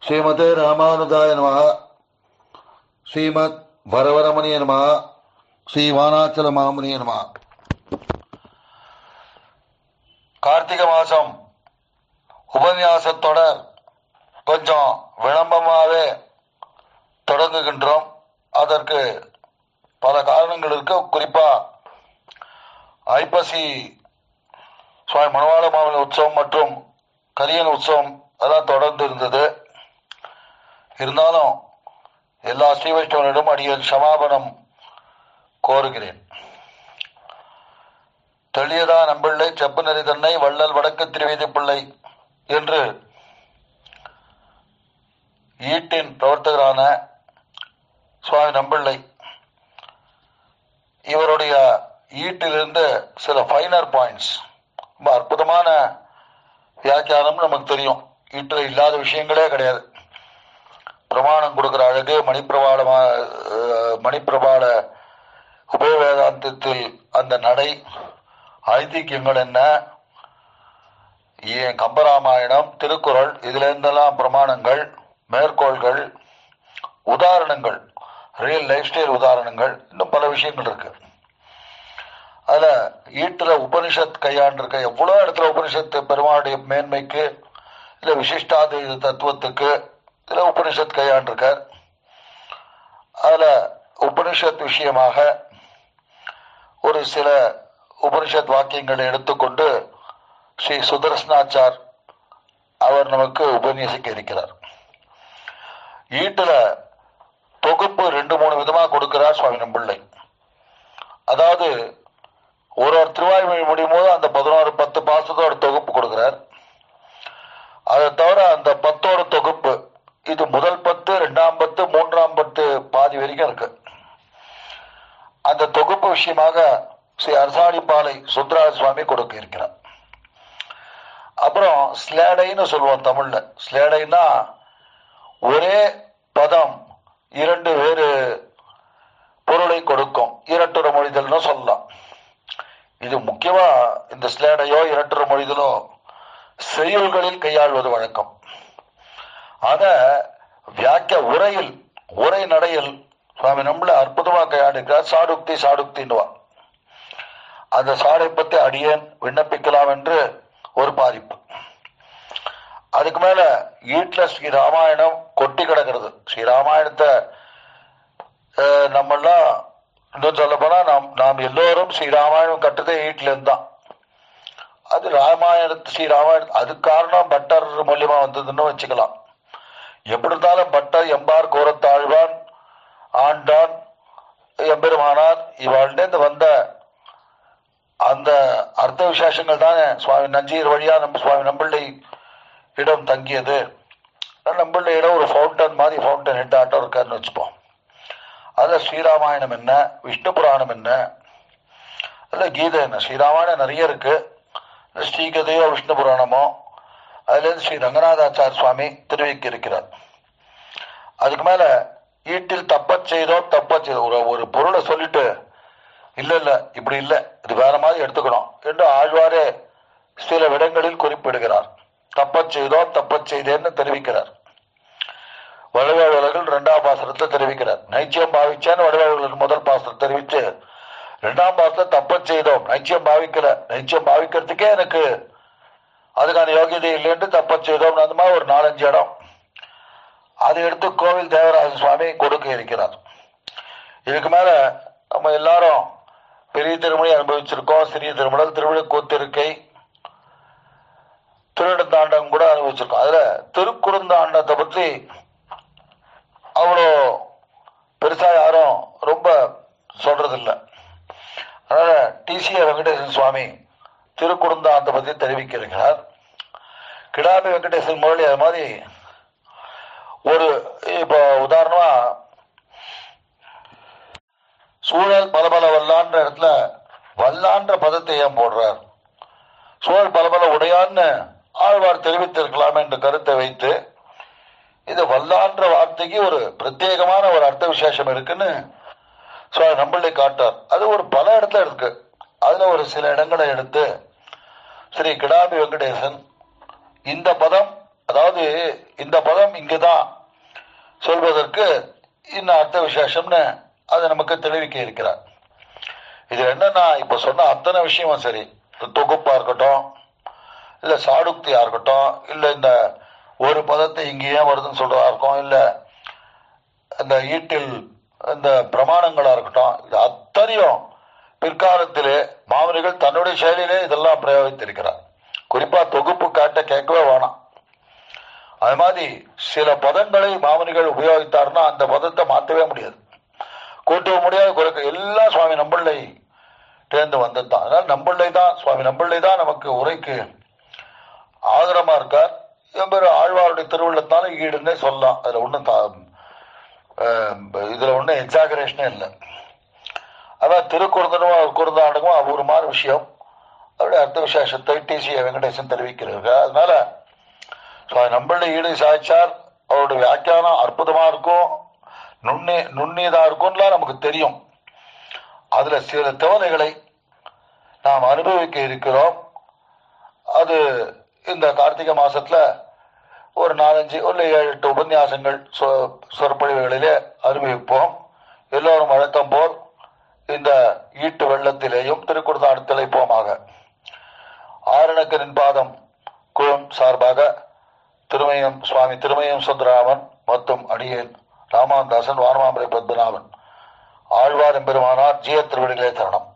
ஸ்ரீமதே ராமானுஜாய நமஹ. ஸ்ரீமத் வரவரமணிய நமஹ. ஸ்ரீ வானாச்சல மாமுனிய நமஹ. கார்த்திகை மாசம் உபன்யாசத்தொடர் கொஞ்சம் விளம்பமாவே தொடங்குகின்றோம். அதற்கு பல காரணங்கள் இருக்கு. குறிப்பா ஐப்பசி சுவாமி மணவாள மாமன் உற்சவம் மற்றும் கரியன் உற்சவம் அதெல்லாம் தொடர்ந்து இருந்தது. இருந்தாலும் எல்லா ஸ்ரீ வைஷ்ணவனிடம் அடியேன் சமாபனம் கோருகிறேன். தெளியதா நம்பிள்ளை செப்பு நெறி தன்னை வள்ளல் வடக்கு திருவேதி பிள்ளை என்று ஈட்டின் பிரவர்த்தகரான சுவாமி நம்பிள்ளை இவருடைய ஈட்டிலிருந்து சில ஃபைனர் பாயிண்ட்ஸ், ரொம்ப அற்புதமான வியாக்கியானம் நமக்கு தெரியும். ஈட்டில் இல்லாத விஷயங்களே கிடையாது. பிரமாணம் கொடுக்கிற அழகு, மணிப்பிரபால உபவேதாந்தத்தில் அந்த நடை, ஐதிக்கியங்கள் என்ன, ஏன் கம்பராமாயணம், திருக்குறள், இதுல இருந்தெல்லாம் பிரமாணங்கள், மேற்கோள்கள், உதாரணங்கள், ரியல் லைஃப் ஸ்டைல் உதாரணங்கள், இன்னும் பல விஷயங்கள் இருக்கு. அதுல ஈட்டுல உபனிஷத் கையாண்டிருக்க எவ்வளவு இடத்துல உபனிஷத்து பெருமாளுடைய மேன்மைக்கு இல்ல விசிஷ்டாத்வைத தத்துவத்துக்கு இதுல உபனிஷத் கையாண்டிருக்கார். அதுல உபனிஷத் விஷயமாக ஒரு சில உபனிஷத் வாக்கியங்களை எடுத்துக்கொண்டு ஸ்ரீ சுதர்சனாச்சார் அவர் நமக்கு உபன்யசிக்க இருக்கிறார். ஈட்டுல தொகுப்பு 2-3 விதமா கொடுக்கிறார் சுவாமி நம்பிள்ளை. அதாவது ஒரு திருவாய்மொழி முடியும் போது அந்த 10 பாசத்தோட தொகுப்பு கொடுக்கிறார். அதை தவிர அந்த 10 தொகுப்பு, இது முதல் 10, 2ஆம் 10, 3ஆம் 10 பாதி வரைக்கும் இருக்கு. அந்த தொகுப்பு விஷயமாக ஸ்ரீ அரசாணிப்பாலை சுந்தரராஜ சுவாமி கொடுக்க இருக்கிறார். அப்புறம் ஸ்லேடைன்னு சொல்லுவோம் தமிழ்ல. ஸ்லேடைன்னா ஒரே பதம் 2 வேறு பொருளை கொடுக்கும், இரட்டுற மொழிதல்னு சொல்லலாம். இது முக்கியமா இந்த ஸ்லேடையோ இரட்டுற மொழிதலோ செய்யுள்களில் கையாள்வது வழக்கம். அத உரை நடையில் சுவாமி நம்மள அற்புதமா கையாண்டிருக்கிறார். சாடுக்தின்னுவா. அந்த சாடை பத்தி அடியேன் விண்ணப்பிக்கலாம் என்று ஒரு பாதிப்பு. அதுக்கு மேல ஈட்ல ஸ்ரீ ராமாயணம் கொட்டி கிடக்கிறது. ஸ்ரீ ராமாயணத்தை நம்மெல்லாம் இன்னும் சொல்ல போனா நாம் எல்லோரும் ஸ்ரீ ராமாயணம் கட்டுறதே ஈட்ல இருந்தான். அது ஸ்ரீ ராமாயணம் அது காரணம் பட்டர் மூலியமா வந்ததுன்னு வச்சுக்கலாம். எப்படி இருந்தாலும் பட்டர் எம்பார் கோரத்தாழ்வான் ஆண்டான் எம்பெருமானார் இவாழ்ந்து வந்த அந்த அர்த்த விசேஷங்கள் தானே சுவாமி நஞ்சீர் வழியா நம்ம சுவாமி நம்பிள்ளை இடம் தங்கியது. நம்பிள்ளை இடம் ஒரு ஃபவுண்டன் ஹெட் ஆட்டம் இருக்காருன்னு வச்சுப்போம். அதுல ஸ்ரீராமாயணம் என்ன, விஷ்ணு புராணம் என்ன, அதுல கீதை என்ன. ஸ்ரீராமாயணம் நிறைய இருக்கு. ஸ்ரீகதையோ விஷ்ணு புராணமோ அதுல இருந்து ஸ்ரீ ரங்கநாதாச்சார சுவாமி தெரிவிக்க இருக்கிறார். அதுக்கு மேல ஈட்டில் தப்பச் செய்தோம் ஒரு பொருளை சொல்லிட்டு இல்ல இப்படி இல்ல, இது வேற மாதிரி எடுத்துக்கணும் என்று ஆழ்வாரே சில இடங்களில் குறிப்பிடுகிறார். தப்பச் செய்தேன்னு தெரிவிக்கிறார். வடவேளர்கள் 2ஆம் பாசனத்தை தெரிவிக்கிறார். நைச்சியம் பாவிச்சான்னு வடவேளர்கள் முதல் பாசனம் தெரிவிச்சு 2ஆம் பாசத்தை தப்பச் செய்தோம், நைச்சியம் பாவிக்கல, நைச்சியம் பாவிக்கிறதுக்கே எனக்கு அதுக்கான யோகியதை இல்லைன்னு தப்பச் செய்தோம். அந்த மாதிரி ஒரு 4-5 இடம் அதை எடுத்து கோவில் தேவராஜ சுவாமி கொடுக்க இருக்கிறார். இதுக்கு மேல நம்ம எல்லாரும் பெரிய திருமணி அனுபவிச்சிருக்கோம். சிறிய திருமணம், திருவிழக்கூத்திருக்கை, திருநெடுந்தாண்டம் கூட அனுபவிச்சிருக்கோம். அதுல திருக்குறுந்தாண்டத்தை பற்றி அவ்வளோ பெருசா யாரும் ரொம்ப சொல்றதில்லை. அதனால டி.சி. வெங்கடேசன் சுவாமி திருக்குறுந்தாண்டத்தை பற்றி தெரிவிக்கிறார். கிடாமி வெங்கடேசன் முரளி அது மாதிரி ஒரு இப்போ உதாரணமா சூழல் பலபல வல்லான்ற இடத்துல வல்லான்ற பதத்தை ஏன் போடுறார்? சூழல் பலபல உடையான்னு ஆழ்வார் தெரிவித்திருக்கலாம் என்ற கருத்தை வைத்து இது வல்லான்ற வார்த்தைக்கு ஒரு பிரத்யேகமான ஒரு அர்த்த விசேஷம் இருக்குன்னு நம்மளை காட்டார். அது ஒரு பல இடத்துல இருக்கு. அதுல ஒரு சில இடங்களை எடுத்து ஸ்ரீ கிடாபி வெங்கடேசன் இந்த பதம் அதாவது இந்த பதம் இங்குதான் சொல்வதற்கு இன்னும் அர்த்த விசேஷம்னு அதை நமக்கு தெளிவிக்க இருக்கிறார். இது என்னன்னா இப்ப சொன்ன அத்தனை விஷயமும் சரி, தொகுப்பா இருக்கட்டும், இல்ல சாடுக்தியா இருக்கட்டும், இல்ல இந்த ஒரு பதத்தை இங்க ஏன் வருதுன்னு சொல்றதா இருக்கும், இல்ல இந்த ஈட்டில் இந்த பிரமாணங்களா இருக்கட்டும், இது அத்தனையும் பிற்காலத்திலே மாமனிகள் தன்னுடைய செயலிலே இதெல்லாம் பிரயோகித்திருக்கிறார். குறிப்பா தொகுப்பு காட்ட கேட்கவே வேணாம். அது மாதிரி சில பதங்களை மாமனிகள் உபயோகித்தார்னா அந்த பதத்தை மாற்றவே முடியாது, கூட்டவும் முடியாது, குறைக்க. எல்லாம் சுவாமி நம்பிள்ளை தேர்ந்து வந்தது தான். அதனால நம்பிள்ளை தான், சுவாமி நம்பிள்ளை தான் நமக்கு உரைக்கு ஆதரமா இருக்கார். எவ்வொரு ஆழ்வாருடைய திருவுள்ளத்தால ஈடுன்னே சொல்லலாம். அதுல ஒன்றும் இதுல ஒன்றும் எக்ஸாகரேஷனே இல்லை. அதான் திருக்குறந்தனும் குறுந்தாண்டமும் அபூர்வமான விஷயம். அவருடைய அர்த்த விசேஷத்தை டி.சி. வெங்கடேசன் தெரிவிக்கிறார்கள். அதனால நம்பிள்ளை ஈடு சாய்ச்சார். அவருடைய வியாக்கியானம் அற்புதமா இருக்கும், நுண்ணியதா இருக்கும்லாம் நமக்கு தெரியும். அதுல சில தவணைகளை நாம் அனுபவிக்க இருக்கிறோம். அது இந்த கார்த்திகை மாசத்துல ஒரு 4-5 ஒரு 7-8 உபன்யாசங்கள் சொற்பொழிவுகளிலே அனுபவிப்போம். எல்லோரும் வழக்கம் போல் இந்த ஈட்டு வெள்ளத்திலேயும் திருக்குறள் திளைப்போமாக. ஆரணக்கரின் பாதம் குழும் சார்பாக சுவாமி திருமயம் சுந்தராமன் மற்றும் அடியேன் ராமாந்தாசன் வானமாமலை பத்மநாபன் ஆழ்வார் எம்பெருமானார் ஜீய திருவடிகளே தரணம்.